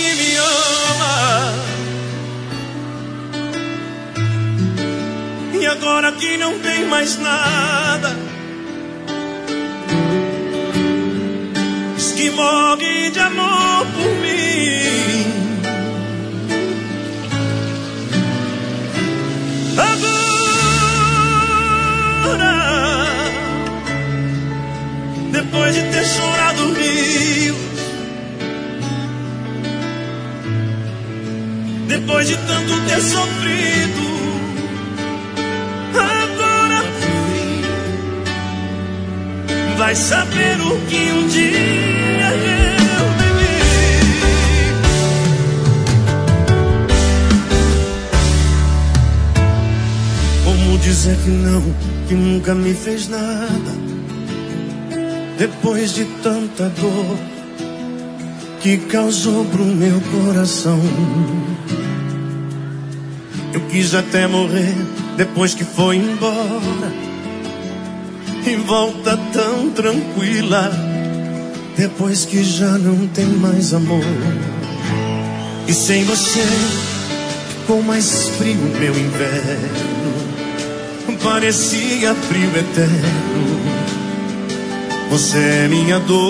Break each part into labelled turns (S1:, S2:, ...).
S1: que me ama. E agora que não tem mais nada, diz que morre de amor por mim. Agora, depois de ter chorado rios, depois de tanto ter sofrido, agora vai saber o que um dia eu vivi. Como dizer que não, que nunca me fez nada, depois de tanta dor que causou pro meu coração. Eu quis até morrer depois que foi embora, e volta tão tranquila depois que já não tem mais amor. E sem você ficou mais frio meu inverno, parecia frio eterno. Você é minha dor.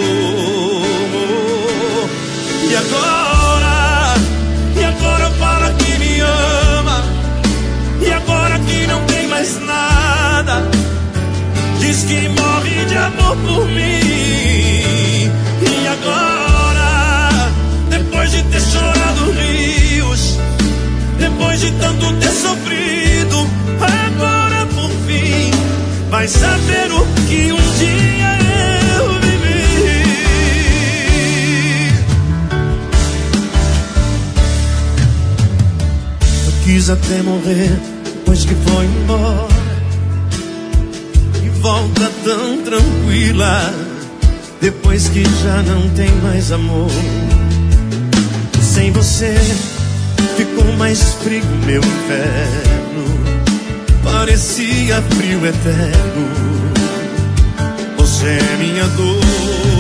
S1: E agora fala que me ama, e agora que não tem mais nada, diz que morre de amor por mim. E agora, depois de ter chorado rios, depois de tanto ter sofrido, agora por fim vai saber o que um dia eu vivi. Eu quis até morrer depois que foi embora, e volta tão tranquila depois que já não tem mais amor. Sem você ficou mais frio meu inverno, parecia frio eterno. Você é minha dor.